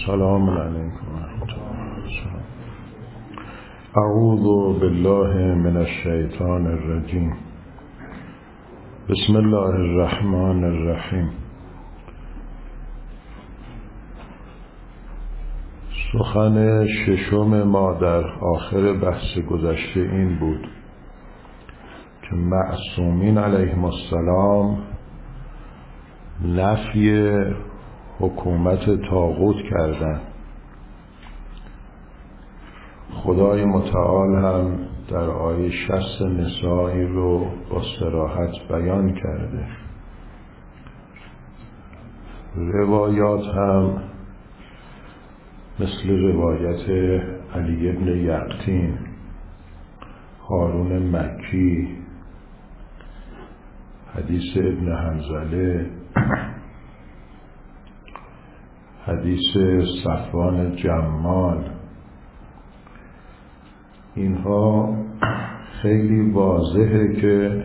السلام علیکم و رحمت الله. اعوذ بالله من الشیطان الرجیم. بسم الله الرحمن الرحیم. سخن ششم ما در آخر بحث گذشته این بود که معصومین علیهم السلام نفی حکومت طاغوت کردند. خدای متعال هم در آیه 60 نسائی رو با صراحت بیان کرده. روایات هم مثل روایت علی ابن یقطین، هارون مکی، حدیث ابن حنظله، حدیث صفوان جمال، اینها خیلی واضحه که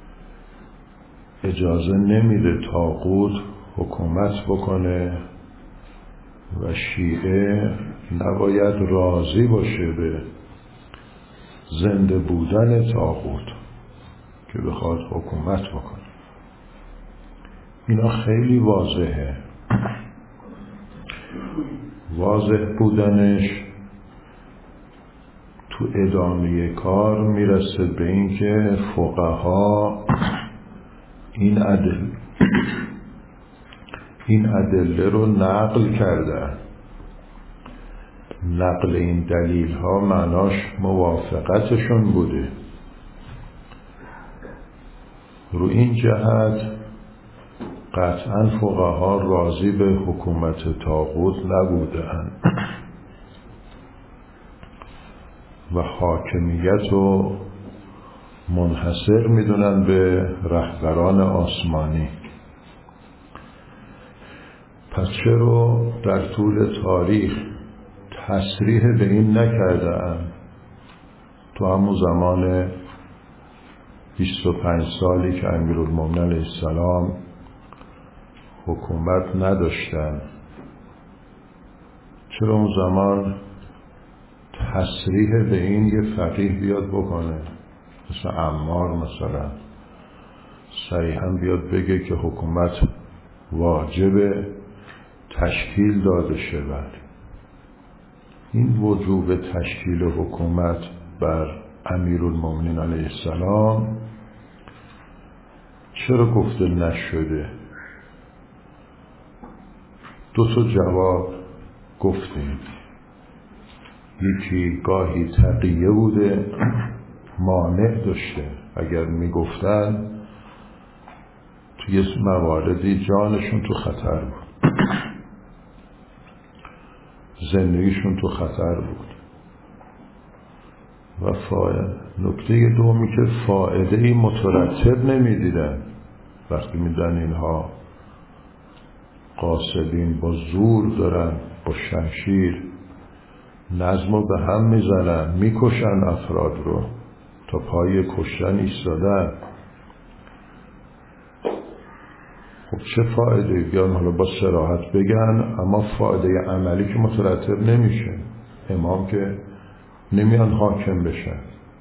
اجازه نمیده طاغوت حکومت بکنه و شیعه نباید راضی باشه به زنده بودن طاغوت که بخواد حکومت بکنه. اینا خیلی واضحه. واضح بودنش تو ادامه کار میرسه به این که فقها این ادله رو نقل کردن. نقل این دلیل ها معناش موافقتشون بوده. رو این جهت قطعا فقها راضی به حکومت طاغوت نبودند و حاکمیت رو منحصر میدونن به رهبران آسمانی. پس چرا در طول تاریخ تصریح به این نکردند؟ تو همون زمان 25 سالی که امیرالمومنین علیه السلام حکومت نداشتن، چرا اون زمان تصریح به این یه فقیه بیاد بکنه، مثل عمار مثلا صریحا بیاد بگه که حکومت واجب تشکیل داده شود؟ این وجوب تشکیل حکومت بر امیرالمومنین علیه السلام چرا گفته نشده؟ دو تا جواب گفتیم. یکی گاهی تقیه بوده، مانع داشته، اگر میگفتن توی مواردی جانشون تو خطر بود، زندگیشون تو خطر بود. و نکته دومی که فایده‌ای مترتب نمیدیدن وقتی میدن اینها قاصدین با زور دارن، با شمشیر نظم رو به هم میزنن، میکشن افراد رو، تا پای کشتن ایستادن. خب چه فایده؟ بیان حالا با صراحت بگن، اما فایده عملی که مترتب نمیشه. امام که نمیان حاکم بشن.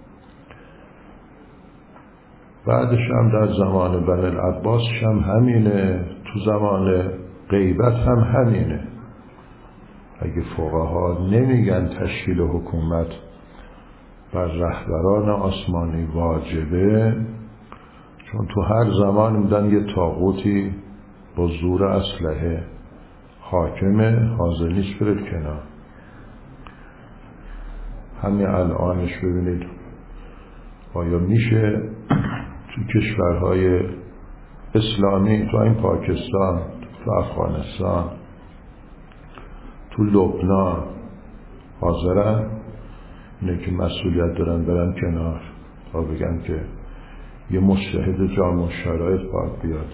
بعدش هم در زمان بنی العباس هم همینه، تو زمان غیبت هم همینه. اگه فقها نمیگن تشکیل حکومت بر رهبران آسمانی واجبه، چون تو هر زمان میدن یه طاغوتی با زور اسلحه حاکمه، حاضر نیست بره کنار. همین الانش ببینید آیا میشه تو کشورهای اسلامی، تو این پاکستان، تو افغانستان، تو لبنان حاضرن اینه که مسئولیت دارن برن کنار تا بگن که یه مجتهد جامع شرایط باید بیاد؟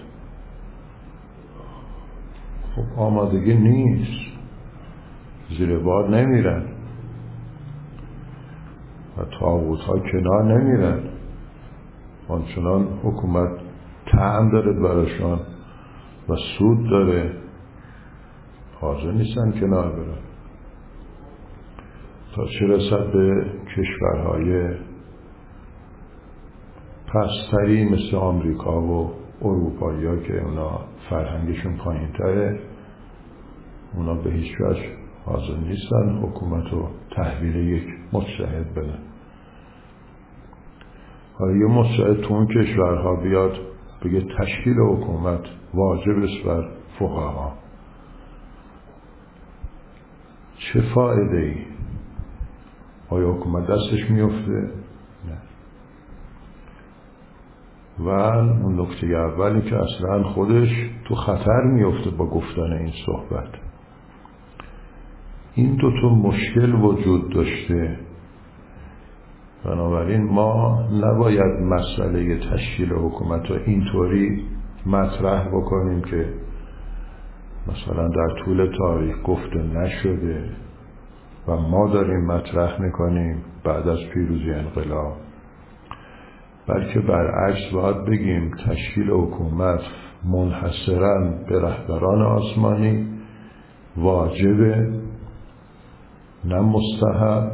خب آمادگی نیست، زیر بار نمیرن و طاغوت ها کنار نمیرن. آنچنان حکومت طعم داره براشان و سود داره. حاضر نیستن کنار برن. تا چه رسد به کشورهای پستری مثل آمریکا و اروپایی ها که اونا فرهنگشون پایین تره، اونا به هیچ وجه حاضر نیستن حکومت رو تحویل یک مجتهد بدن. حالا یه مجتهد تو اون کشورها بیاد بگه تشکیل حکومت واجب است بر فقها، چه فایده ای؟ آیا حکومت دستش میفته؟ نه. و اون نکته اولی که اصلا خودش تو خطر میفته با گفتن این صحبت. این دوتا مشکل وجود داشته، بنابراین ما نباید مسئله تشکیل حکومت رو اینطوری مطرح بکنیم که مثلا در طول تاریخ گفته نشده و ما داریم مطرح میکنیم بعد از پیروزی انقلاب، بلکه برعکس باید بگیم تشکیل حکومت منحصراً به رهبران آسمانی واجبه، نه مستحب.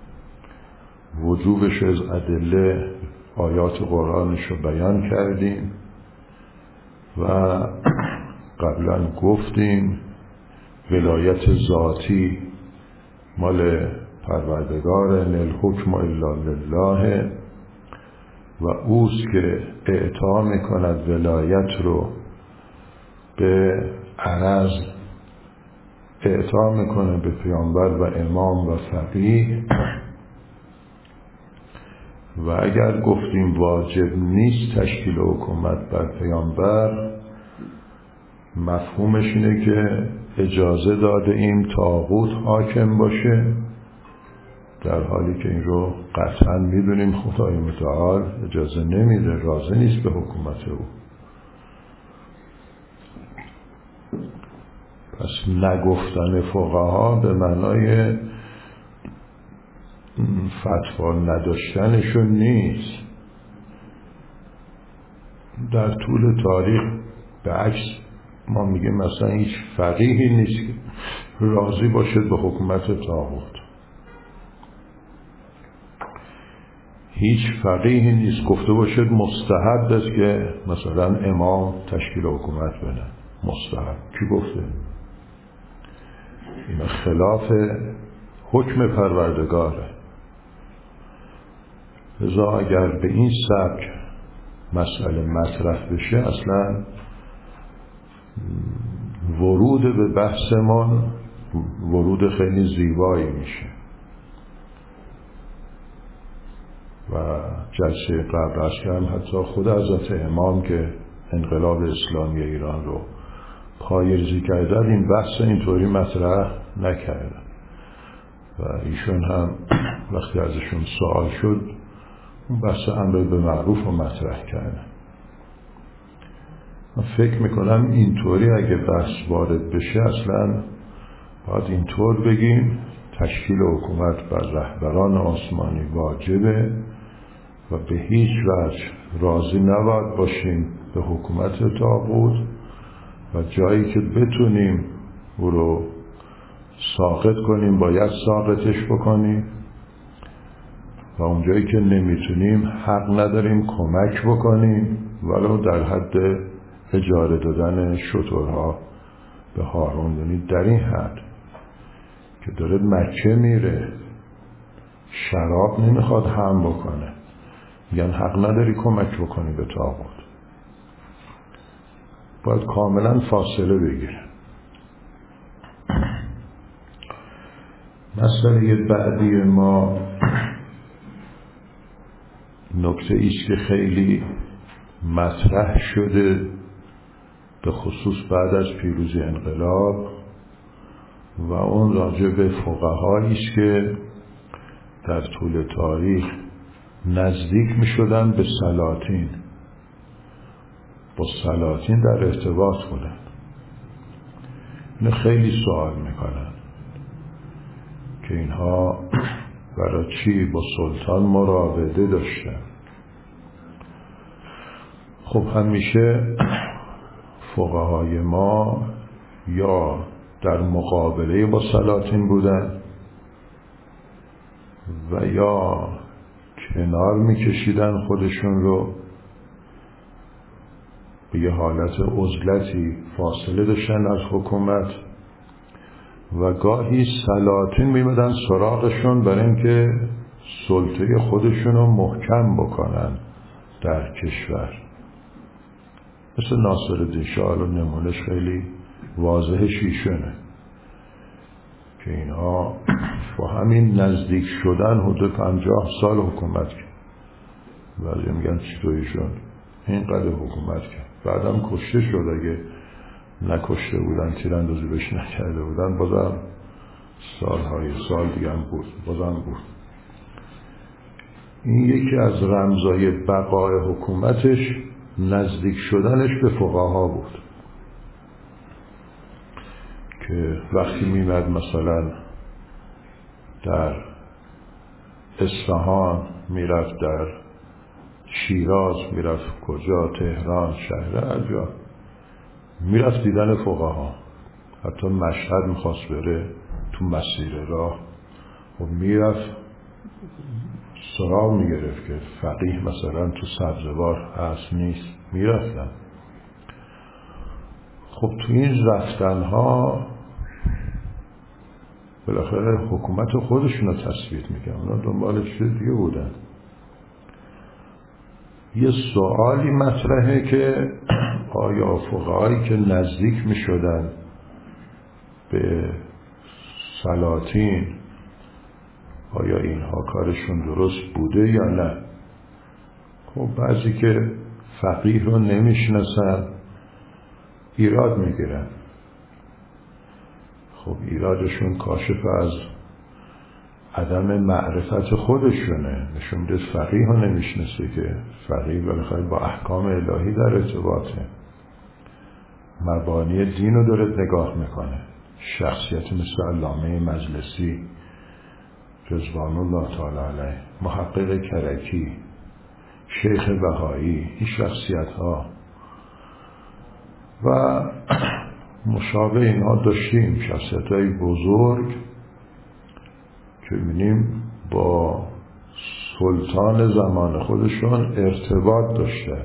وجوبش از ادله آیات قرآنش رو بیان کردیم و قبلا گفتیم ولایت ذاتی مال پروردگار، الحکم الا لله، و اوست که اعطا میکند ولایت رو به عرض، اعطا میکنه به پیامبر و امام و فقیه. و اگر گفتیم واجب نیست تشکیل حکومت بر پیامبر، مفهومش اینه که اجازه داده ایم طاغوت حاکم باشه، در حالی که این رو قطعا میدونیم خدای متعال اجازه نمیده، راضی نیست به حکومت او. پس نگفتن فقها به معنای فتوا نداشتنشون نیست. در طول تاریخ به عکس ما میگیم مثلا هیچ فقیهی نیست که راضی باشد به حکومت طاغوت، هیچ فقیهی نیست گفته باشد مستحب است که مثلا امام تشکیل حکومت بده. مستحب کی گفته؟ این خلاف حکم پروردگاره. لذا اگر به این سبک مسئله مطرح بشه، اصلا ورود به بحثمان ورود خیلی زیبایی میشه. و جلسه قبل از که هم حتی خود حضرت امام که انقلاب اسلامی ایران رو پایه‌ریزی کردن، این بحث اینطوری مطرح نکردن و ایشون هم وقتی ازشون سوال شد اون بحث امر به معروف رو مطرح کردن. من فکر میکنم اینطوری اگه بحث وارد بشه اصلا باید اینطور بگیم تشکیل حکومت بر رهبران آسمانی واجبه و به هیچ وجه راضی نباید باشیم به حکومت طاغوت و جایی که بتونیم او رو ساقط کنیم باید ساقطش بکنیم و اونجایی که نمیتونیم حق نداریم کمک بکنیم ولو در حد اجاره دادن شترها به هارون. یعنی در این حد که داره مکه میره شراب نمیخواد هم بکنه، میگن حق نداری کمک بکنی به طاغوت، باید کاملا فاصله بگیره. مسئله بعدی ما نکته ایست که خیلی مطرح شده به خصوص بعد از پیروزی انقلاب و اون راجع به فقهایی است که در طول تاریخ نزدیک می شدن به سلاطین، با سلاطین در ارتباط بودن. اینو خیلی سوال میکنن که اینها برای چی با سلطان مراوده داشتن. خب همیشه فقهای ما یا در مقابله با سلاطین بودن و یا کنار میکشیدن خودشون رو، به یه حالت عزلتی فاصله داشتن از حکومت و گاهی سلاطین میمدن سراغشون برای اینکه سلطه خودشون رو محکم بکنن در کشور. مثل ناصرالدین شاه، و نمونش خیلی واضحش ایشونه که اینها با همین نزدیک شدن حدود 50 سال حکومت کرد. بعضی میگن چطوریشون اینقدر حکومت کرد، بعدم کشته شد. اگه نکشته بودن، تیراندازی بهش نکرده بودن، بازم سالهای سال دیگه هم بود، بازم بود. این یکی از رمزای بقای حکومتش نزدیک شدنش به فقها بود که وقتی میمد مثلا در اصفهان میرفت، در شیراز میرفت، کجا، تهران، شهر، هر جا میرفت دیدن فقها. حتی مشهد میخواست بره تو مسیر راه و میرفت سراغ میگرفت که فقیه مثلا تو سبزوار هست نیست، میرفتن. خب تو این رفتنها بالاخره حکومت خودشون رو تثبیت میکنن، اونا دنبال چیز دیگه بودن. یه سوالی مطرحه که آیا فقهایی که نزدیک میشدن به سلاطین، آیا اینها کارشون درست بوده یا نه؟ خب بعضی که فقیه رو نمیشناسن ایراد میگیرن. خب ایرادشون کاشف از عدم معرفت خودشونه، نشون میده فقیه رو نمیشناسه که فقیه بالاخره با احکام الهی در ارتباطه، مبانی دین رو داره نگاه میکنه. شخصیت مثل علامه مجلسی رضوان الله تعالی علیه، محقق کرکی، شیخ بهایی، این شخصیت ها و مشابه اینها داشتیم، شخصیت های بزرگ که می‌بینیم با سلطان زمان خودشون ارتباط داشته.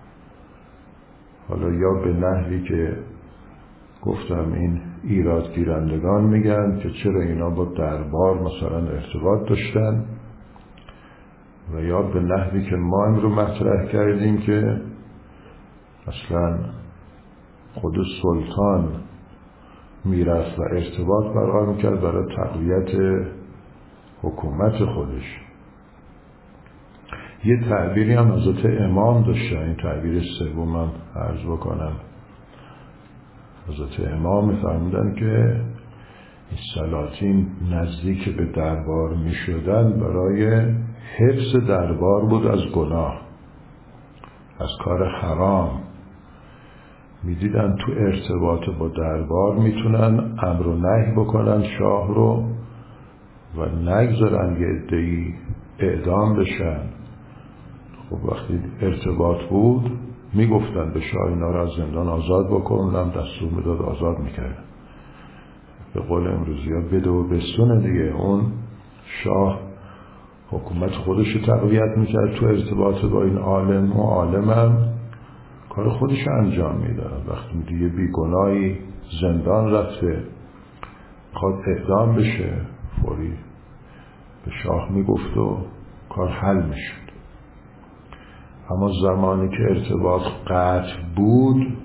حالا یا به نحوی که گفتم این ایرادگیرندگان میگن که چرا اینا با دربار مثلا ارتباط داشتن، و یا به نحوی که ما امروز مطرح کردیم که اصلا خود سلطان میرفت و ارتباط برقرار میکرد برای تقویت حکومت خودش. یه تعبیری هم حضرت امام داشته، این تعبیر سومم عرض بکنم. حضرت امام می‌فرمودن که این سلاطین نزدیک به دربار میشدن برای حفظ دربار بود از گناه، از کار حرام. میدیدن تو ارتباط با دربار میتونن امر و نهی بکنن شاه رو و نگذارن یه عده‌ای اعدام بشن. خب وقتی ارتباط بود میگفتن به شاه اینا رو از زندان آزاد بکن، هم دستور میداد آزاد میکرد. به قول امروزی ها بده و بستونه دیگه. اون شاه حکومت خودش رو تقویت میکرد تو ارتباط با این عالم، و عالم هم کار خودش انجام میداد. وقتی دیگه بیگناهی زندان رفته خواد اعدام بشه، فوری به شاه میگفت و کار حل میشد. اما زمانی که ارتباط قطع بود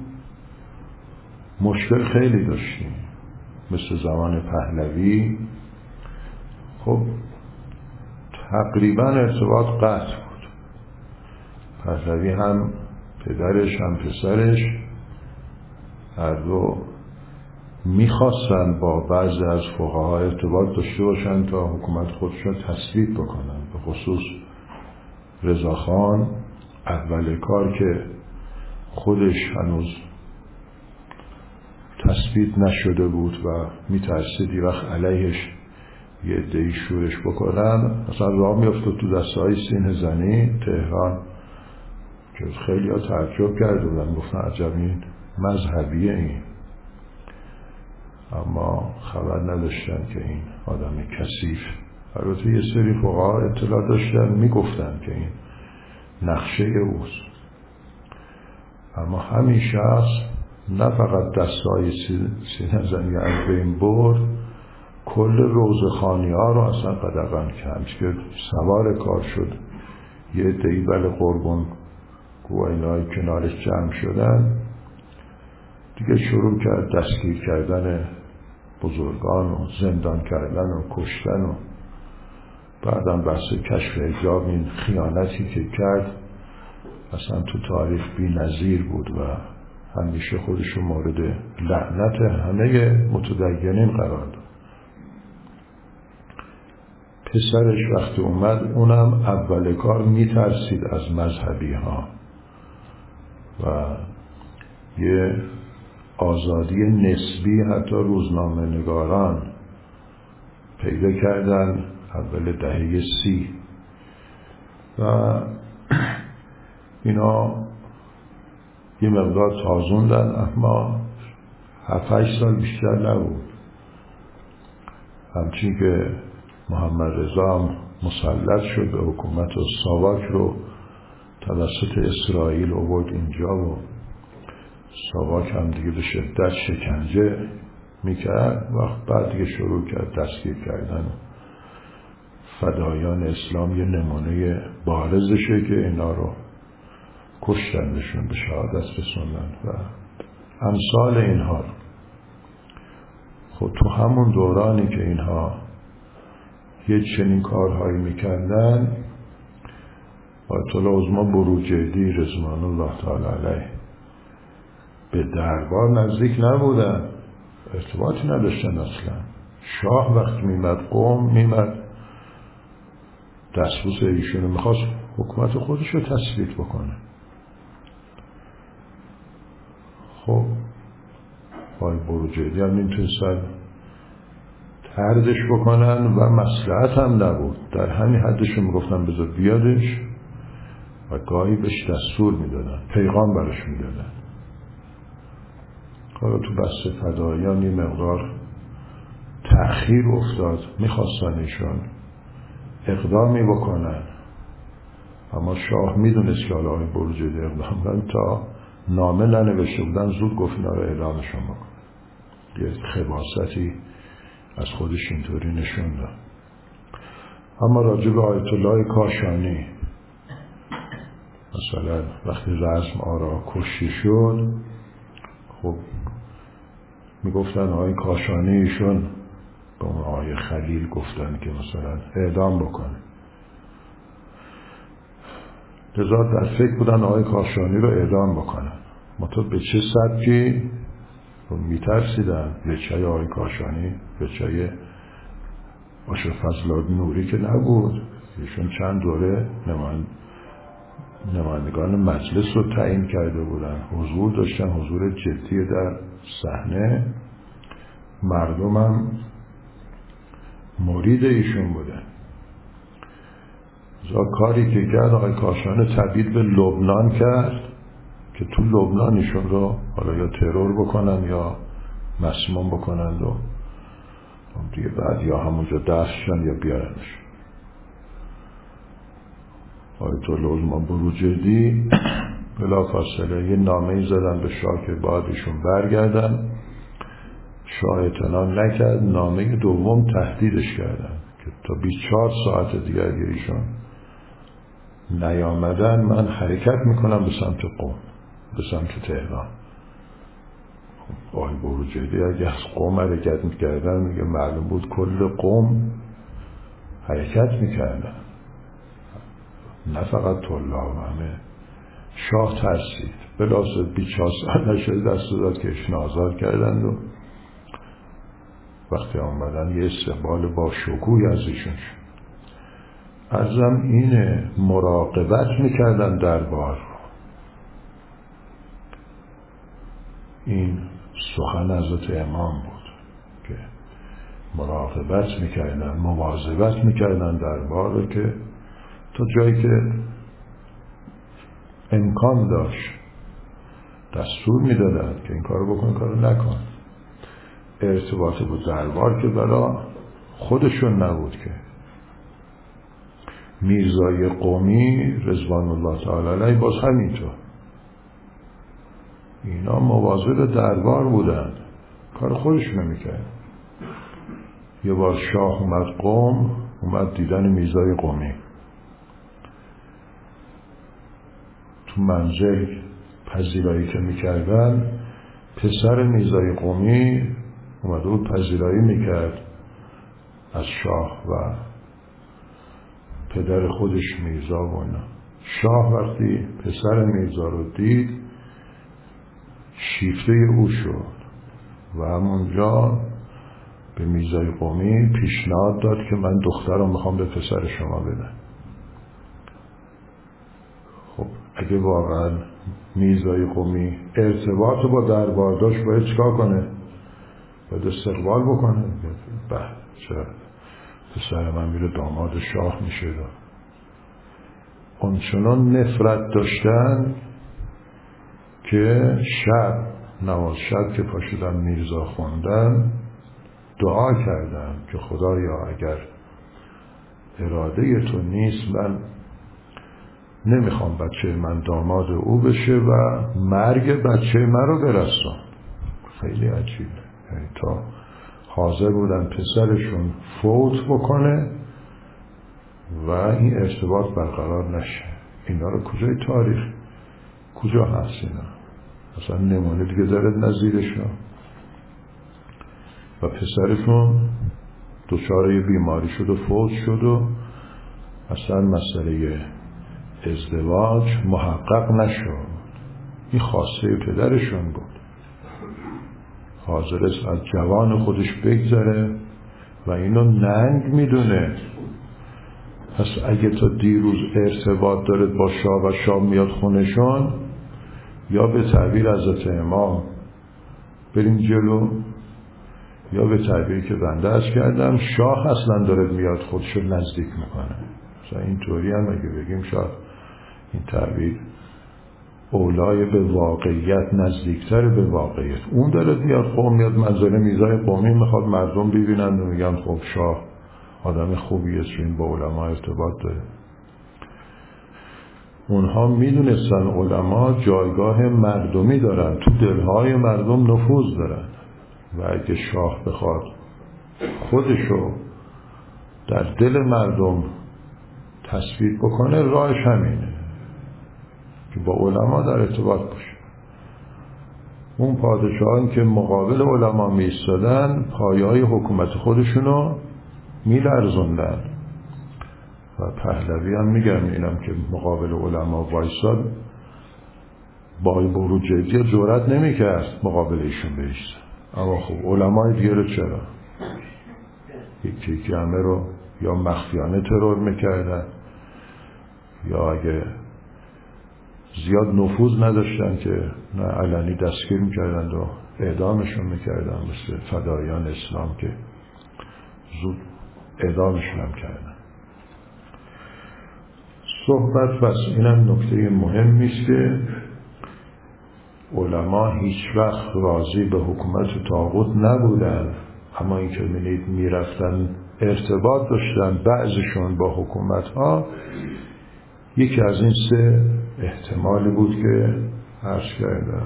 مشکل خیلی داشتیم، مثل زمان پهلوی. خب تقریبا ارتباط قطع بود. پهلوی هم پدرش هم پسرش هر دو میخواستن با بعضی از فقها ارتباط داشته باشن تا حکومت خودشون تثبیت بکنن. به خصوص رضاخان اول کار که خودش هنوز تثبیت نشده بود و میترسید یه وقت علیهش یه عده‌ای شورش بکنن، مثلا راه میافتاد تو دسته‌های سینه زنی تهران که خیلی ها تعجب کرده بودن، گفتن عجب این مذهبیه این. اما خبر نداشتن که این آدم کثیف. البته یه سری فقها اطلاع داشتن، میگفتن که این نقشه اوست، اما همین شخص نه فقط دستای سینه زنی از بین برد، کل روزخانی ها رو اصلا قدغن کرد که سوار کار شد. یه عده‌ای بله قربون گوینای کنارش جمع شدن دیگه، شروع کرد دستگیر کردن بزرگان و زندان کردن و کشتن و بعدم بحث کشف حجاب، این خیانتی که کرد اصلا تو تاریخ بی نظیر بود و همیشه خودشو مورد لعنت همه متدینین قرار داد. پسرش وقتی اومد، اونم اول کار میترسید از مذهبی ها و یه آزادی نسبی حتی روزنامه نگاران پیدا کردن اول دهه 30 و اینا یه مقدار تازوندن، اما 7-8 سال بیشتر نبود. همچین که محمد رضا هم مسلط شد به حکومت و ساواک رو توسط اسرائیل آورد اینجا و ساواک هم دیگه به شدت شکنجه میکرد و بعد دیگه شروع کرد دستگیر کردن. فدایان اسلام یه نمونه بارزشه که اینا رو کشتنشون به شهادت رسوندن و امثال اینها. خب تو همون دورانی که اینها یه چنین کارهایی میکردن، آیت الله عظما بروجردی رضوان الله تعالی علیه به دربار نزدیک نبودن، ارتباطی نداشتن اصلا. شاه وقتی میمد قم، میمد دستبوس ایشونو میخواست حکومت خودش رو تثبیت بکنه. خب آقای بروجردی هم نمیتونستن طردش بکنن و مصلحت هم نبود، در همین حدشون میگفتن بذار بیادش و گاهی بهش دستور میدادن، پیغام براش میدادن. حالا تو بحث فدایان یه مقدار تأخیر افتاد، میخواستن ایشون اقدامی بکنن، اما شاه میدونست که حالا بروجردی اقدام کنن، تا نامه ننوشته بودن زود گفت اینا رو اعلامشون بکن. یه خباثتی از خودش اینطوری نشون داد. اما راجع به آیت الله کاشانی، مثلا وقتی رزم آرا کشته شد، خب میگفتن آقای کاشانی ایشون به اون آقای خلیل گفتن که مثلا اعدام بکنه. لذا در فکر بودن آقای کاشانی رو اعدام بکنن. منتها به چه سبکی میترسیدن؟ وچه آقای کاشانی وچه آشرف فضل‌آباد نوری که نبود. ایشون چند دوره نمایندگان مجلس رو تعیین کرده بودن، حضور داشتن، حضور جدی در صحنه. مردم هم مرید ایشون بودن. کاری که کرد آقای کاشانی تبعید به لبنان کرد که تو لبنان ایشون رو حالا یا ترور بکنن یا مسموم بکنند و دیگه بعد یا همونجا دستشن یا بیارنش. آیت الله عظما بروجردی بلافاصله یه نامه‌ای زدن به شاه که باید ایشون برگردن. شاه اعتنا نکرد. نامه دوم تهدیدش کردن که تا 24 ساعت دیگر ایشون نیامدن من حرکت میکنم به سمت قم، به سمت تهران. آقای بروجردی اگه از قم حرکت میکردن، میگه معلوم بود کل قم حرکت میکردن، نه فقط طلاب، همه. شاه ترسید، بلافاصله 24 ساعت نشد دست داد که ایشون آزاد کردند و وقتی آمدن یه استقبال با شکوهی از ایشون شد. عرضم اینه، مراقبت میکردن دربار. این سخن حضرت امام بود که مراقبت میکردن، مواظبت میکردن دربار رو که تا جایی که امکان داشت دستور میدادن که این کارو بکن، کارو نکن. ارتباط با دربار که برا خودشون نبود که. میرزای قمی رضوان الله تعالی علیه باز همینطور، اینا مواظب دربار بودن، کار خودشون نمیکرد. یه بار شاه اومد قم، اومد دیدن میرزای قمی تو منزل، پذیرایی که میکردن پسر میرزای قمی اومده بود پذیرایی میکرد از شاه و پدر خودش میرزا و اینا. شاه وقتی پسر میرزا رو دید شیفته او شد و همونجا به میرزای قمی پیشنهاد داد که من دخترم میخوام به پسر شما بدم. خب اگه واقعا میرزای قمی ارتباط با دربار داشت باید چیکار کنه؟ باید استقبال بکنه. چرا پسر من میره داماد شاه میشه. اونچنان نفرت داشتن که شب نماز شب که پاشدن میرزا خوندن دعا کردن که خدایا اگر اراده تو نیست من نمیخوام بچه من داماد او بشه و مرگ بچه من رو برسون. خیلی عجیبه، یعنی تا حاضر بودن پسرشون فوت بکنه و این ارتباط برقرار نشه. اینا رو کجای تاریخ کجا هست اینا؟ مثلا نمونه دیگه دارد نظیرشون. و پسرشون دچار یه بیماری شد و فوت شد و اصلا مسئله ازدواج محقق نشد. این خواسته پدرشون بود، حاضر است از جوان خودش بگذره و اینو ننگ میدونه. پس اگه تا دیروز ارتباط دارد با شاه و شاه میاد خونشون، یا به تعبیر حضرت امام بریم جلو، یا به تعبیری که بنده عرض کردم شاه اصلا داره میاد خودش رو نزدیک میکنه. مثلا اینطوری هم اگه بگیم شاید این تعبیر اولای به واقعیت، نزدیکتر به واقعیت. اون داره میاد قوم میاد منزل میرزای قمی میخواد مردم ببینن و میگن خب شاه آدم خوبیه چون با علما ارتباط داره. اونها میدونستن علما جایگاه مردمی دارن، تو دلهای مردم نفوذ دارن و اگه شاه بخواد خودشو در دل مردم تصویر بکنه راهش همینه که با علما در ارتباط باشه. اون پادشاهان که مقابل علما می ایستادن پایه‌های حکومت خودشونو میلرزوندن و پهلوی هم میگم اینم که مقابل علما وایساد با بروجردی جرأت نمیکرد مقابل ایشون بایسته. اما خب علمای دیگه رو چرا؟ یکی همه رو یا مخفیانه ترور میکردن یا اگه زیاد نفوذ نداشتن که نه علنی دستگیر میکردن و اعدامشون میکردن، مثل فدایان اسلام که زود اعدامشون هم کردن. صحبت بس اینم نکته مهمی است که علما هیچ وقت راضی به حکومت طاغوت نبودن، اما این که میرفتن ارتباط داشتن بعضشون با حکومت ها. یکی از این سه احتمالی بود که عرض کردم.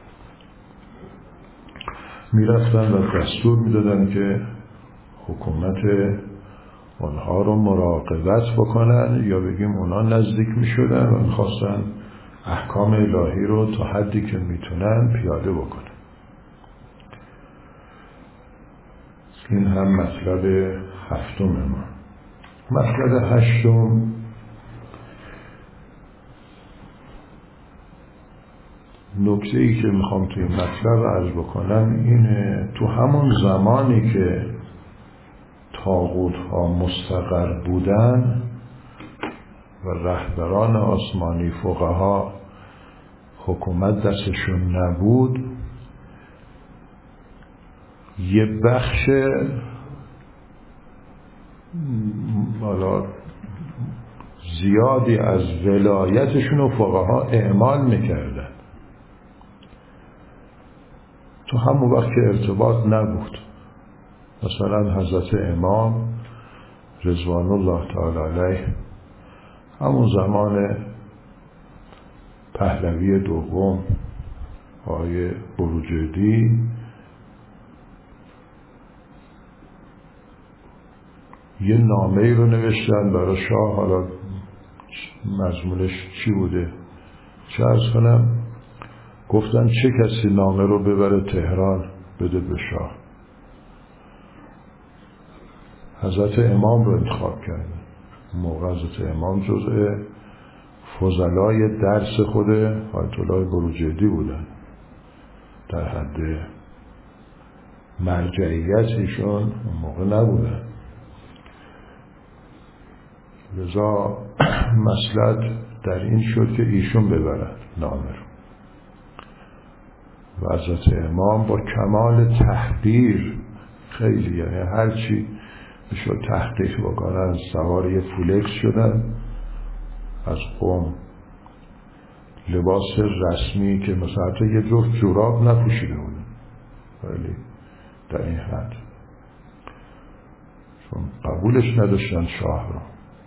میرفتن و دستور میدادن که حکومت اونها رو مراقبت بکنن، یا بگیم اونها نزدیک میشدن و میخواستن احکام الهی رو تا حدی که میتونن پیاده بکنن. این هم مطلب هفتم ما. مطلب هشتم نکته ای که میخوام توی مطلب عرض بکنم اینه، تو همون زمانی که طاغوت ها مستقر بودن و رهبران آسمانی فقها حکومت دستشون نبود، یه بخش زیادی از ولایتشون رو فقها اعمال میکردن. تو همون وقت که ارتباط نبود، مثلا حضرت امام رضوان الله تعالی علیه همون زمان پهلوی دوم آقای بروجردی یه نامه‌ای رو نوشتن برای شاه. حالا مضمونش چی بوده چه عرض کنم، گفتن چه کسی نامه رو ببره تهران بده به شاه. حضرت امام رو انتخاب کردن. موقع حضرت امام جزء فضلای درس خود آیت الله بروجردی بودن، در حد مرجعیت ایشون اون موقع نبودن. لذا مصلحت در این شد که ایشون ببرن نامه رو. و حضرت امام با کمال تحقیر، خیلی یعنی هرچی بشد تحقیق بکنن، سوار یه فولکس شدن، از قم لباس رسمی که مثلا حتی یه جفت جوراب نپوشیده بودن، ولی در این حد، چون قبولش نداشتن شاه رو،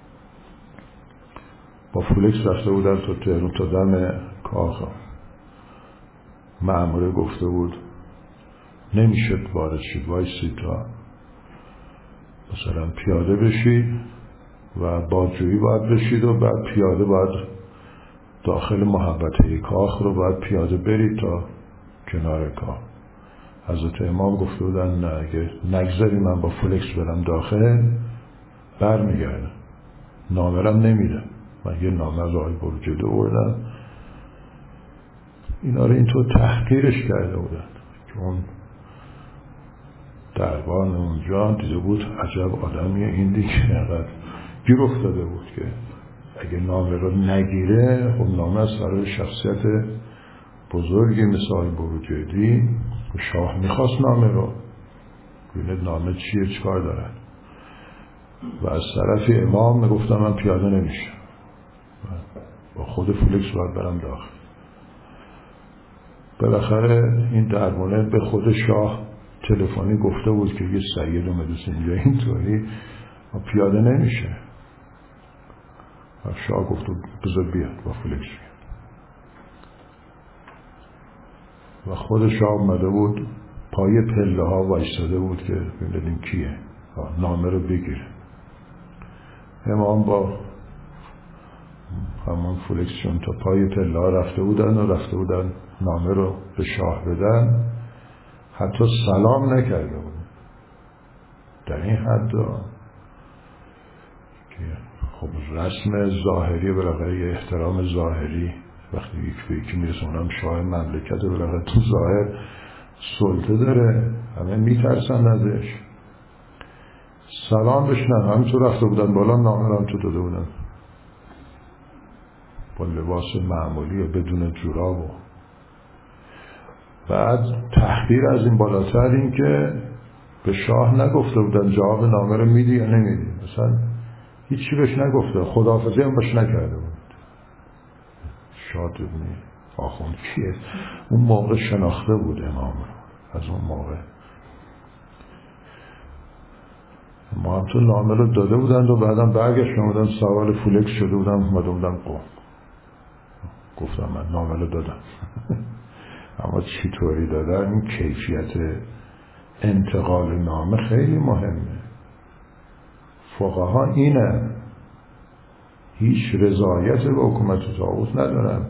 با فولکس رفته بودن تا تهران، تا دم کاخ. مأموره گفته بود نمیشه وارد شید، وایسید تا مثلا پیاده بشید و بادجویی باید بشید و بعد پیاده باید داخل محبته کاخ رو باید پیاده برید تا کنار کاخ. حضرت امام گفته بودن نه، اگه نگذاری من با فولکس برم داخل برمیگردم، نامرم نمیدم. من یه نامه از آقای بروجردی آوردم، اینا رو اینطور تحقیرش کرده بودن که اون دربان اونجا دیده بود عجب آدمیه این دیگه، اینقدر گیر افتاده بود که اگه نامه رو نگیره، خب نامه از برای شخصیت بزرگی مثل آقای بروجردی، شاه میخواست نامه رو ببینید نامه چیه، چیکار دارن. و از طرف امام میگفتم من پیاده نمیشم، با خود فولکس باید برم داخل. بالاخره این دربانه به خود شاه تلفنی گفته بود که یه سید اومده اینجا اینطوری پیاده نمیشه. و شاه گفت بذار بیاد با فولکس بیاد. و خود شاه اومده بود پای پله ها وایساده بود که ببینید کیه، نامه رو بگیره. امام با همون فولکسشون تا پای پله ها رفته بودن نامه رو به شاه بدن، حتی سلام نکرده بود. در این حد که خب رسم ظاهری بالاخره یه احترام ظاهری، وقتی یک به یکی میرسه اونم شاه مملکت بالاخره تو ظاهر سلطه داره، همه میترسن ازش. سلام بشنن، همینطور رفته بودن بالا، نامه هم تو داده بودن با لباس معمولی و بدون جوراب. و بعد تحقیر از این بالاتر این که به شاه نگفته بودن جواب نامه رو میدی یا نمیدی، مثلا هیچی بهش نگفته، خداحافظی هم بهش نکرده بود. شادبونی آخوند کیه؟ اون موقع شناخته بود امام رو، از اون موقع ما هم تو نامه رو داده بودند و بعدم برگشت بودن سوال فولکس شده بودن، اومده بودن قم. گفتم من نامه رو دادم. اما چی طوری دادن، این کیفیت انتقال نامه خیلی مهمه. فقها اینه، هیچ رضایت به حکومت طاغوت ندارن.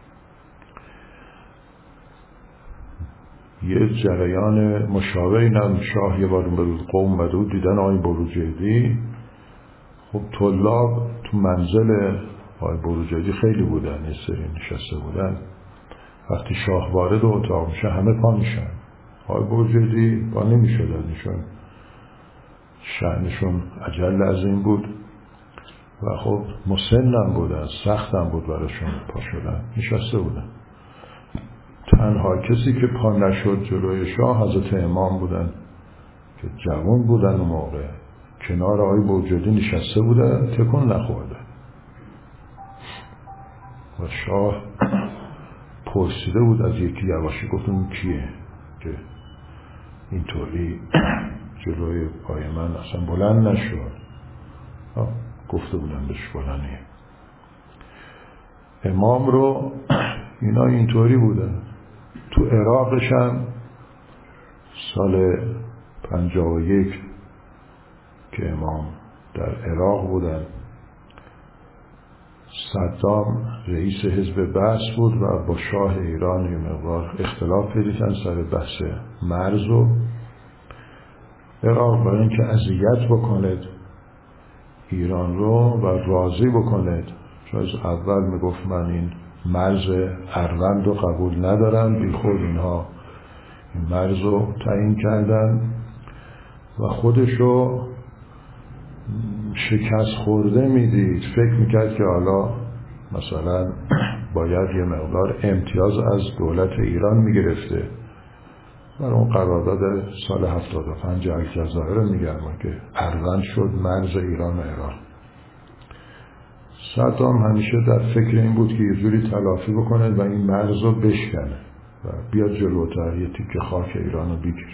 یه جریان مشابهی هم شاه یه بار به قم اومده بود، دیدن آقای بروجردی. خب طلاب تو منزل آقای بروجردی خیلی بودن، یه سری نشسته بودن. وقتی شاه وارد اتاق میشه همه پا میشن، آقای بروجردی پا نمیشدن، نشون شأنشون اجل از این بود و خب مسنم بودن، سختم بود براشون پا شدن، نشسته بودن. تنها کسی که پا نشد جلوی شاه حضرت امام بودن که جوان بودن اون موقع، کنار آقای بروجردی نشسته بودن، تکون نخوردن. و شاه پرسیده بود از یکی یواشی، گفتم کیه؟ که اینطوری جلوی پای من اصلا بلند نشد. گفته بودن بهش فلانی. امام رو اینا اینطوری بودن. تو عراقش هم سال 51 که امام در عراق بودن، صدام رئیس حزب بعث بود و با شاه ایران یه مقدار اختلاف پیدا کردن سر بحث مرز و عراق. برای اینکه اذیت بکنید ایران رو و راضی بکنید، چون از اول میگفت من این مرز اروند رو قبول ندارم، بی خود اینها این مرز رو تعیین کردن و خودشو شکست خورده میدید. فکر میکرد که حالا مثلا باید یه مقدار امتیاز از دولت ایران میگرفته. برای اون قرارداد سال 75 الجزایر رو میگم که اروند شد مرز ایران و عراق. صدام همیشه در فکر این بود که یه جوری تلافی بکنه و این مرز رو بشکنه و بیاد جلوتر یه تیکه خاک ایران رو بگیره.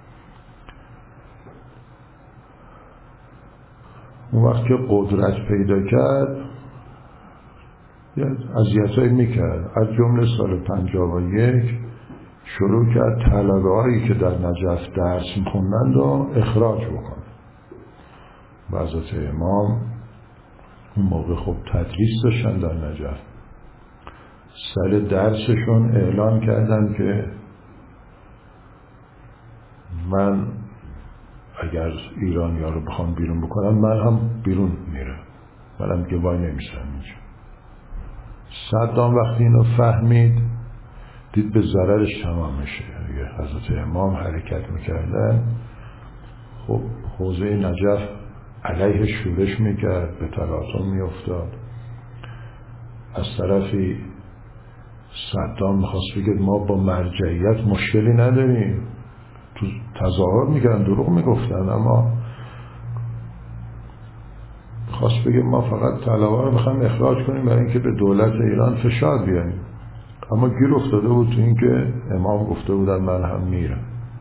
اون وقت که قدرت پیدا کرد یه اذیتایی میکرد. از جمله سال 51 شروع کرد طلبه‌هایی که در نجف درس میخوندند رو اخراج بکنه. و حضرت امام اون موقع خب تدریس داشتن در نجف، سر درسشون اعلان کردن که من اگر ایرانی‌ها رو بخوام بیرون بکنم من هم بیرون میرم، منم دیگه وای نمیستم اینجا. صدام وقتی اینو فهمید دید به ضررش تمام میشه. اگه حضرت امام حرکت میکردن خب حوزه نجف علیه شورش میکرد، به تلاطم میافتاد. از طرفی صدام میخواست بگه ما با مرجعیت مشکلی نداریم، تو تظاهر میکردن دروغ میگفتن، اما خواست بگه ما فقط طلبه‌ها رو میخوایم اخراج کنیم برای اینکه به دولت ایران فشار بیاریم. اما گیر افتاده بود تو این که امام گفته بودن من هم میرم.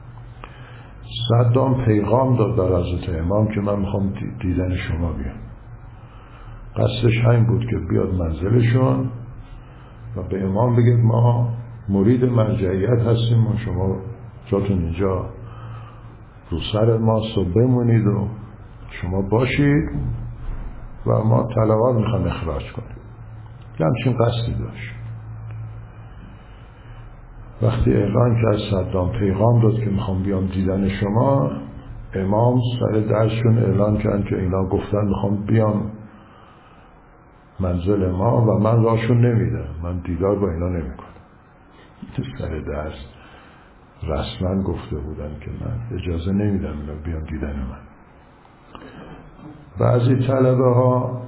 صدام پیغام داد در حضرت امام که من میخوام دیدن شما بیام. قصدش همین بود که بیاد منزلشون و به امام بگید ما مرید مرجعیت هستیم و شما جاتون اینجا رو سر ماست و بمونید و شما باشید و ما طلبه‌ها رو میخوام اخراج کنیم. همچین قصدی داشت. وقتی اعلان کرد صدام پیغام داد که میخوام بیام دیدن شما، امام سر درسشون اعلان کرد که اینا گفتن میخوام بیام منزل ما و من راهشون نمیدم، من دیدار با اینا نمیکنم. سر درس رسما گفته بودن که من اجازه نمیدم اینا بیام دیدن من. بعضی طلبه ها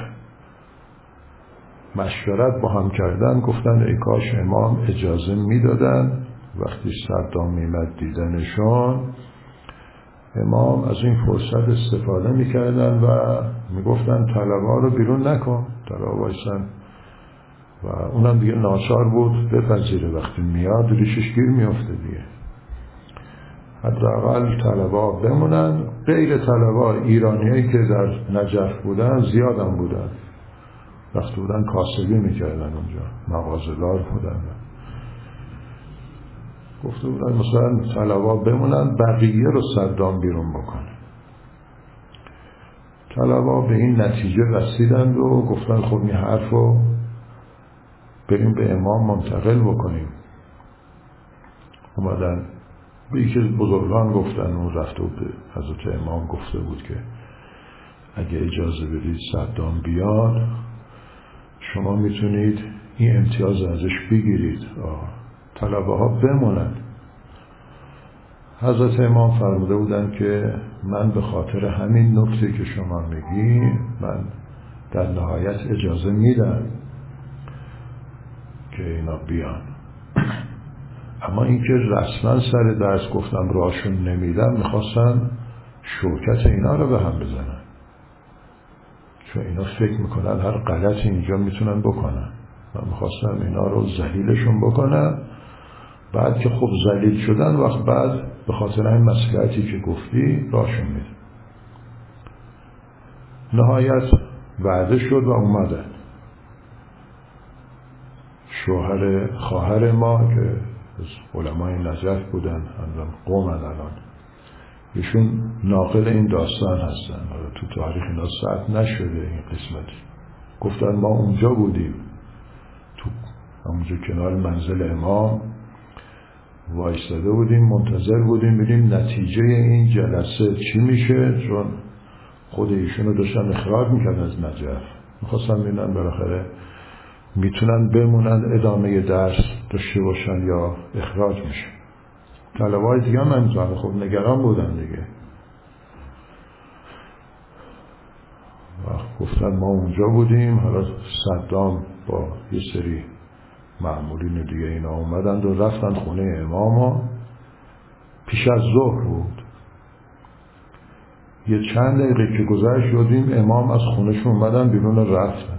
مشورت با هم کردن، گفتن ای کاش امام اجازه میدادن وقتی صدام میمد دیدنشون، امام از این فرصت استفاده میکردن و میگفتن طلبه ها رو بیرون نکن، طلبه وایسن و اونم دیگه ناچار بود بپذیره. وقتی میاد ریشش گیر میافته دیگه. حداقل طلبه ها بمونن. غیر طلبه ها ایرانیایی که در نجف بودن زیادم بودن، وقتی بودن کاسبی میکردن اونجا، مغازه‌دار بودن. گفته بودن مثلا طلبه ها بمونن، بقیه رو صدام بیرون بکنه. طلبه ها به این نتیجه رسیدند و گفتن خب این حرف رو بریم به امام منتقل بکنیم. اومدن به یکی از بزرگان گفتن، اون رفته بود به حضرت امام گفته بود که اگه اجازه بدید صدام بیاد شما میتونید این امتیاز ازش بگیرید، طلبه ها بمونن. حضرت امام فرموده بودن که من به خاطر همین نکته که شما میگی من در نهایت اجازه میدم که اینا بیان، اما اینکه رسما سر درس گفتم راهشون نمیدم، میخواستن شوکت اینا رو به هم بزنن، چون اینا فکر میکنن هر غلطی اینجا میتونن بکنن. من میخواستم اینا رو ذلیلشون بکنم بعد که خب ذلیل شدن وقت بعد به خاطر این مسئله‌ای که گفتی راشون میده. نهایت وعده شد و اومدن. خواهر ما که از علمای نجف بودن، قومن الان، ایشون ناقل این داستان هستن. تو تاریخ اینا ثبت نشده این قسمت. گفتن ما اونجا بودیم، تو اونجا کنار منزل امام وایستاده بودیم، منتظر بودیم ببینیم نتیجه این جلسه چی میشه، چون خود ایشونو داشتن اخراج میکرد از نجف. میخواستن ببینن بالاخره میتونن بمونن ادامه درس داشته باشن یا اخراج میشه. طلبه‌های دیگه هم همینطور، خب نگران بودن دیگه. و گفتن ما اونجا بودیم، حالا صدام با یه سری مأمورین دیگه اینا اومدن و رفتن خونه امام. پیش از ظهر بود. یه چند دقیقه که گذشت شدیم امام از خونهشون اومدن بیرون رفتن.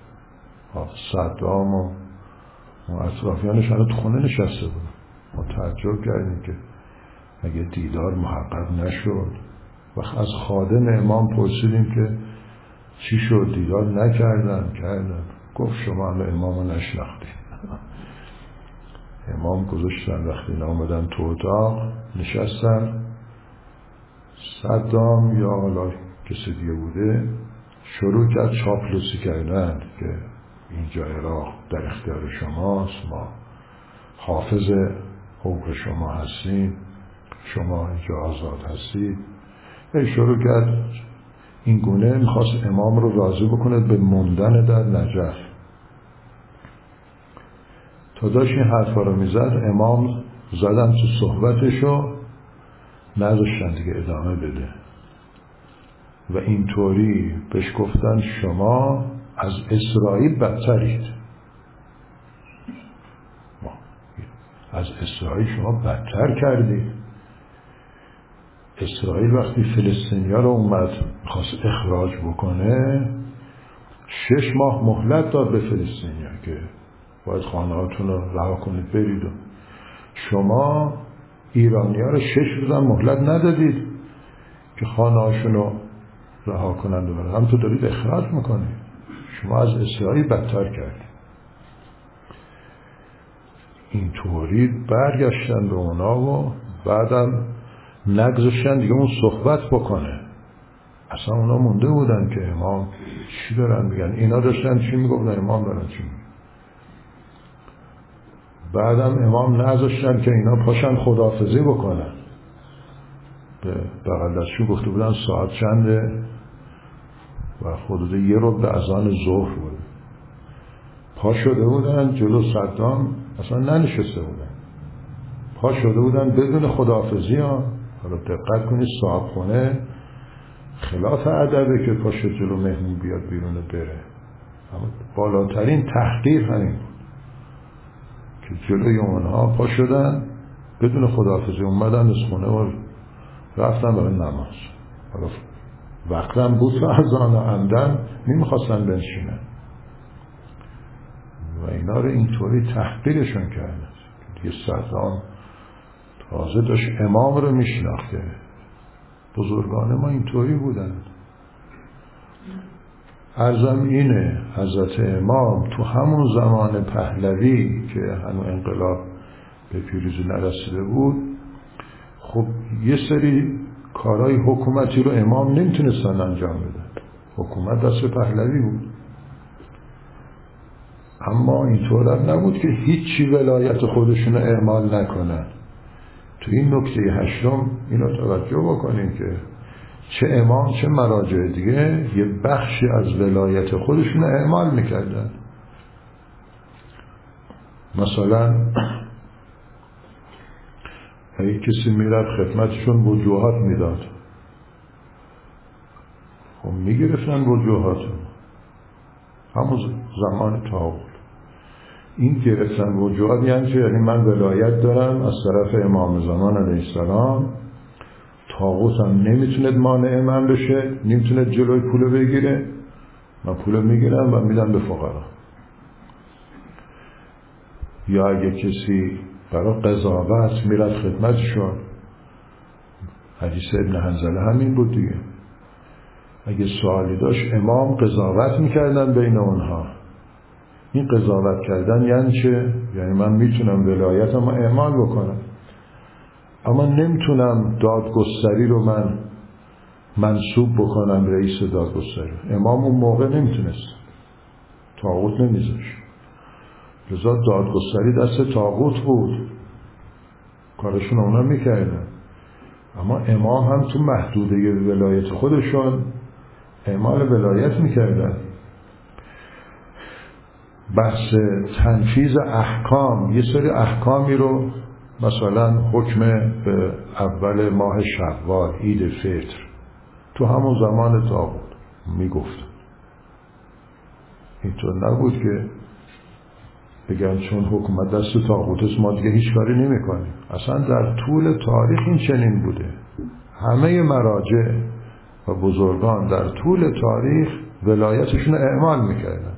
صدام و اطرافیانش هنوز تو خونه نشسته بود. ما تعجب کردیم که اگه دیدار محقق نشد. وقت از خادم امام پرسیدیم که چی شد، دیدار کردن. گفت شما هم امامو نشناختید. امام گذاشتن. وقتی آمدن تو اتاق نشستن، صدام یا حالا کسی دیگه بوده شروع کرد چاپلوسی کردن که اینجا عراق در اختیار شماست، ما حافظ حقوق شما هستیم، شما اینجا آزاد هستید. شروع کرد این گونه میخواست امام رو راضی بکنه به موندن در نجف. تا داشت این حرفا رو میزد امام زدن تو صحبتشو، نذاشتن دیگه ادامه بده و اینطوری بهش گفتن شما از اسرائیل بدترید. از اسرائیل شما بدتر کردید. اسرائیل وقتی فلسطینیا رو اومد خواست اخراج بکنه 6 ماه مهلت داد به فلسطینیا که باید خانهاتون رو رها کنید برید. شما ایرانی‌ها رو 6 روز هم مهلت ندادید که خانهاشون رو رها کنند و برن، هم تو دارید اخراج میکنید. شما از اسرائیل بدتر کردید. اینطوری برگشتن به اونا و بعدم نگذاشتن دیگه اون صحبت بکنه. اصلا اونا مونده بودن که امام چی دارن میگن. اینا داشتن چی میگفتن، امام دارن چی میگن. بعدم امام نذاشتن که اینا پاشن خداحافظی بکنن. به بغل دستشون گفته بودن ساعت چنده و حدود 1 ربع اذان ظهر بود. پا شده بودن جلو صدام، اصلا ننشسته بودن، پا شده بودن بدون خداحافظی ها. حالا دقت کنید صاحبخونه خلاف ادبه که پاشه جلو مهمون بیاد بیرون بره. اما بالاترین تحقیر همین بود که جلوی اونها پا شدن بدون خداحافظی اومدن از خونه و رفتن برای نماز. حالا وقتم بود و اذان عمدن نمیخواستن بنشینن و اینا رو اینطوری تحقیرشون کردن. دیگه صدام تازه داشت امام رو میشناخته. بزرگان ما اینطوری بودن. عرضم اینه حضرت امام تو همون زمان پهلوی که هنوز انقلاب به پیروزی نرسیده بود، خب یه سری کارهای حکومتی رو امام نمیتونستن انجام بدن. حکومت دست پهلوی بود. اما اینطور نبود که هیچی ولایت خودشون رو اعمال نکنن. تو این نکته 8 اینو توجه بکنیم که چه امام چه مراجع دیگه یه بخشی از ولایت خودشون رو اعمال میکردن. مثلا اگه کسی میرد خدمتشون وجوهات میداد، خب میگرفتن وجوهاتون. همون زمان طاغوت این گرفتن وجوهات یعنی چه؟ یعنی من ولایت دارم از طرف امام زمان علیه السلام، طاغوت هم نمیتونه مانع من بشه، نمیتونه جلوی پولو بگیره، من پولو میگیرم و میدم به فقرا. یا اگه کسی برای قضاوت میرفت خدمتشون. حدیث ابن حنظله همین بود دیگه. اگه سوالی داشت امام قضاوت میکردن بین اونها. این قضاوت کردن یعنی چه؟ یعنی من میتونم ولایتم اعمال بکنم، اما نمیتونم دادگستری رو من منصوب بکنم رئیس دادگستری. امام اون موقع نمیتونست، طاغوت نمیذاشت، لذا دادگستری دست طاغوت بود، کارشون اونا میکردن. اما امام هم تو محدوده ولایت خودشون اعمال ولایت میکردن. بحث تنفیذ احکام، یه سری احکامی رو مثلا حکم به اول ماه شوال، عید فطر، تو همون زمان طاغوت میگفت. اینطور نبود که بگن چون حکومت دست طاغوت است ما دیگه هیچ کاری نمی‌کنیم. اصلا در طول تاریخ این چنین بوده. همه مراجع و بزرگان در طول تاریخ ولایتشون اعمال میکردن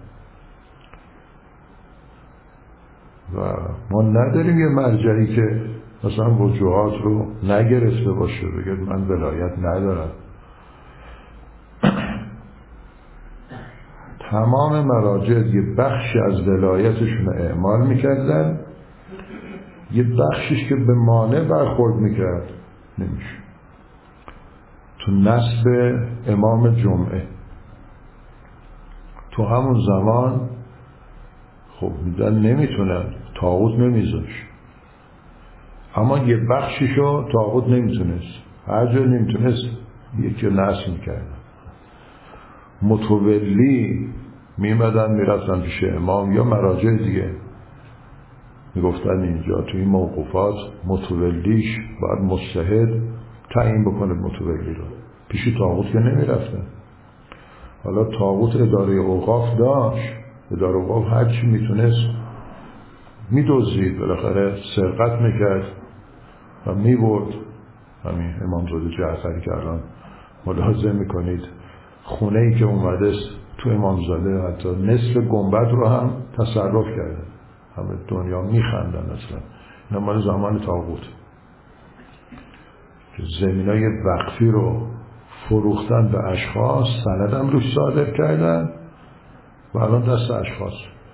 و ما نداریم یه مرجعی که مثلا وجوهات رو نگرفته باشه بگه من ولایت ندارم. تمام مراجع یه بخشی از ولایتشون اعمال میکردن، یه بخشیش که به مانع برخورد میکرد نمیشه. تو نسب امام جمعه تو همون زمان خب میدن نمیتونن، طاغوت نمیذاش، اما یه بخشیشو طاغوت نمیتونست، هر جا نمیتونست یکی نسب میکردن. متولی میمدن میرفتن پیش امام یا مراجع دیگه، میگفتن اینجا تو این موقوفات متولیش باید مجتهد تعیین بکنه متولی رو، پیش طاغوت که نمیرفتن. حالا طاغوت اداره اوقاف داشت، اداره اوقاف هر چی میتونست میدزدید، بالاخره سرقت میکرد و میبرد. همین امامزاده جعفری که الان ملاحظه میکنید خونه ای که اومده تو امامزاده حتی نصف گنبد رو هم تصرف کرده، همه دنیا میخندن. اصلا اینا مال زمان طاغوت که زمینای وقفی رو فروختن به اشخاص، سندم روش صادر کردن و الان دست اشخاص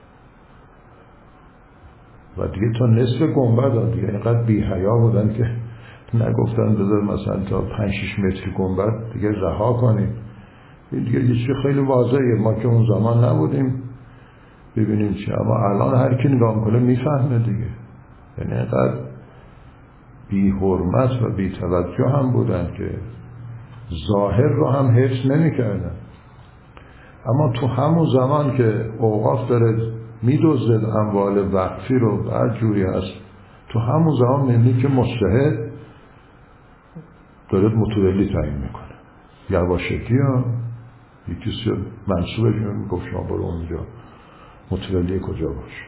و دیگه تا نصف گنبد ها دیگه اینقدر بی حیا بودن که نگفتن بذار مثلا تا 5-6 متر گنبد دیگه رها کنیم. این دیگه یه چیز خیلی واضحه، ما که اون زمان نبودیم ببینیم چی، اما الان هر کی نگاه میکنه میفهمه دیگه. یعنی اینقدر بی حرمت و بی توجه هم بودن که ظاهر رو هم حفظ نمی کردن. اما تو همون زمان که اوقاف داره میدزدد اموال وقفی رو هر جوری هست، تو همون زمان میبینی که مجتهد داره متولی تعیین میکنه. یواشکی ها یکی منصوبه که میگفت شما برو اونجا متولی کجا باش.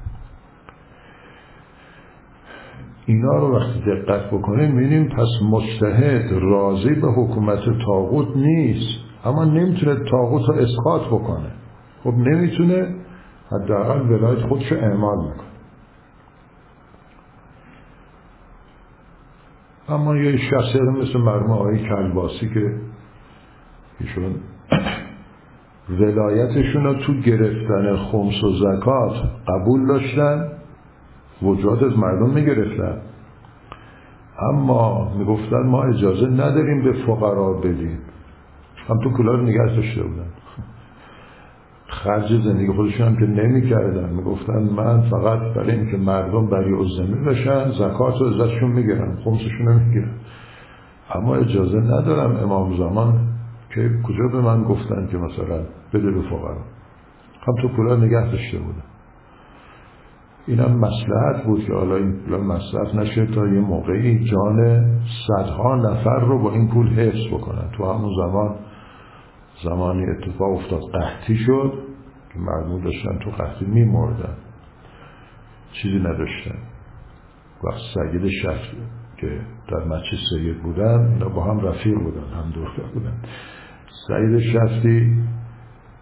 اینا رو وقتی دقت بکنیم می‌بینیم پس مجتهد راضی به حکومت طاغوت نیست، اما نمیتونه طاغوت رو اسقاط بکنه. خب نمیتونه، حداقل ولایت خودش رو اعمال میکنه. اما یه شخصیت مثل مرحوم آقای کلباسی که ایشون ولایتشون رو تو گرفتن خمس و زکات قبول داشتن، وجوهات از مردم میگرفتن، اما میگفتن ما اجازه نداریم به فقرا بدیم. هم تو کلاه نگه داشته بودن، خرج زندگی خودشون هم که نمیکردن، میگفتن من فقط برای اینکه مردم بری الذمه بشن زکات رو ازشون میگیرم، خمسشون رو میگیرم، اما اجازه ندارم امام زمان که کجا به من گفتن که مثلا بده به فقرا. هم تو کلاه نگه داشته بودن. اینم مصلحت بود که حالا این پول مصرف نشه تا یه موقعی جان صدها نفر رو با این پول حفظ بکنن. تو همون زمانی اتفاق افتاد قحطی شد که مردم داشتن تو قحطی میمردن، چیزی نداشتن. وقت سید شفتی که در مسجد سید بودن، اینا با هم رفیق بودن، هم دوستا بودن. سید شفتی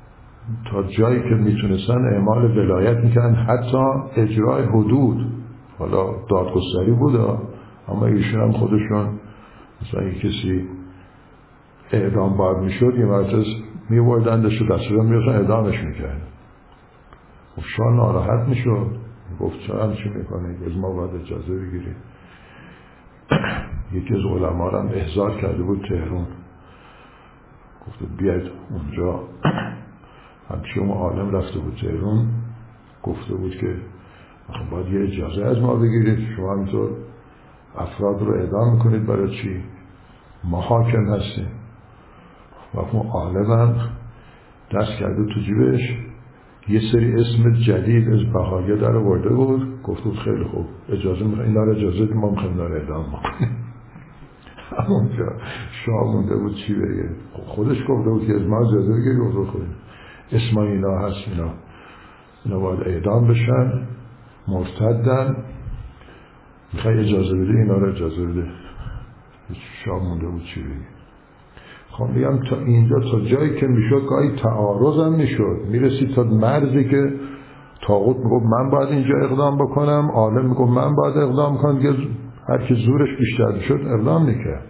تا جایی که میتونستن اعمال ولایت میکنن، حتی اجرای حدود. حالا دادگستری بود، اما ایشون هم خودشون مثلا یک کسی اعدام باید میشد یه مرتز میبردندش و دستورم میرسن اعدامش میکرد. خب شاه ناراحت میشد، گفت چرا همچی میکنه، از ما باید اجازه بگیریم. یکی از علما هم احضار کرده بود تهران، گفته بیاید اونجا. همچی اون عالم رفته بود تهران، گفته بود که باید یه اجازه از ما بگیرید، شما همینطور افراد رو اعدام میکنید، برای چی؟ ما حاکم هستیم. و اون عالم هم دست کرده تو جیبش یه سری اسم جدید از بهاییه در آورده بود، گفت بود خیلی خوب اجازه میخواه اینا رو اجازه ما میخوایم اینا رو اعدام بکنیم. همونجا شاه مونده بود چی بگه، خودش گفته بود که از ما اجازه بگیری گفت خودیم اسم اینا هست، اینا باید اعدام بشن، مرتدن، میخوای اجازه بده اینا رو اجازه بده. شاه مونده بود چی بگه. خب میگم تا اینجا تا جایی که میشد گاهی تعارض هم میشد، میرسید تا مرزی که طاغوت میگفت من باید اینجا اقدام بکنم، عالم میگفت من باید اقدام کنم، دیگه هر کی زورش بیشتر میشد اقدام میکرد.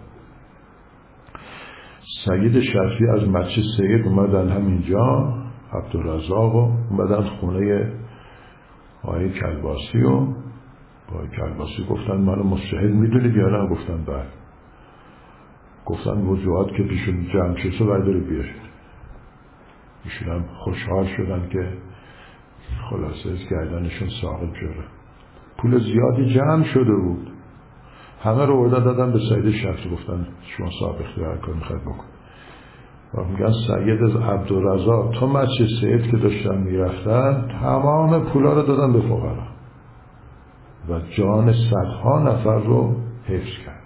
سید شفیع از مسجد سید اومدن همینجا، عبدالرزاق اومدن خونه آقای کلباسی و آقای کلباسی گفتن منو مستحیل میدونید یا نه؟ گفتن بله. گفتن وجوهات که پیشون جمع شد تو برداری بیارید. ایشون هم خوشحال شدن که خلاصه از گردنشون ثابت شده. پول زیادی جمع شده بود، همه رو ورده دادن به سید شفیع، گفتن شما صاحب اختیار کن میخواید بکن. و میگن سید از عبدالرزاق تا مسجد سید که داشتن میرفتن تمام پولا رو دادن به فقرا و جان صدها نفر رو حفظ کردن.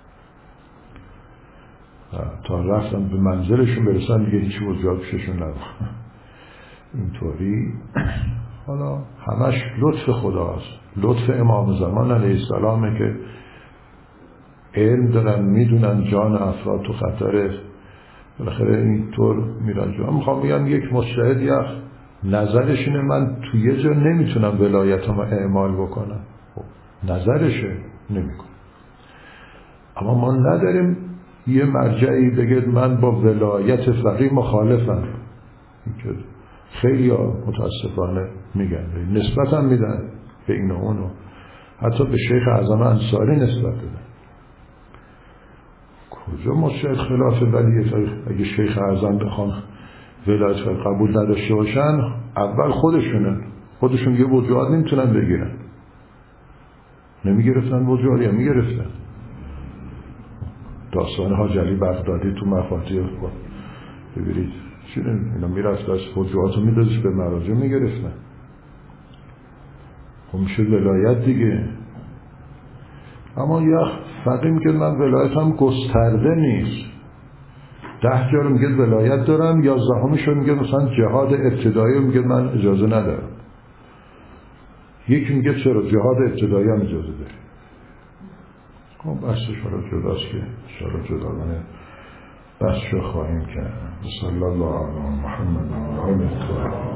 تا رفتن به منزلشون برسن دیگه هیچ وجود پیششون نبود. اینطوری حالا همش لطف خداست، لطف امام زمان علیه السلامه که علم دارن، میدونن جان افراد تو خطره، بالاخره اینطور میرن جا. میخوام بگم یک مجتهد یا نظرش اینه من تو یه جا نمیتونم ولایتم اعمال بکنم، نظرشه نمیکنم. اما ما نداریم یه مرجعی بگه من با ولایت فقیه مخالفم. خیلی ها متاسفانه میگن، نسبت هم میدن به این و اونو، حتی به شیخ اعظم انصاری نسبت بدن. کجا مجتهد خلاف ولی اگه شیخ اعظم بخوان ولایت فقیه قبول نداشته باشن، اول خودشون یه وجوهات نمیتونن بگیرن. نمیگرفتن وجوهات یا میگرفتن. داستان حاج علی بغدادی تو مفاتیح ببینید چیه، اینا میرفت از وجوهاتو میدازش به مراجع میگرفتن. خب میشه ولایت دیگه. اما یه فقیه میگه من ولایتم گسترده نیست، 10 جا رو میگه ولایت دارم، 11 میگه مثلا جهاد ابتدایی میگه من اجازه ندارم. یکی میگه چرا جهاد ابتدایی هم اجازه داری. خب بحثش حالا جداست که شاید جداگانه بحثشو خواهیم کرد. صلی الله علی محمد و آله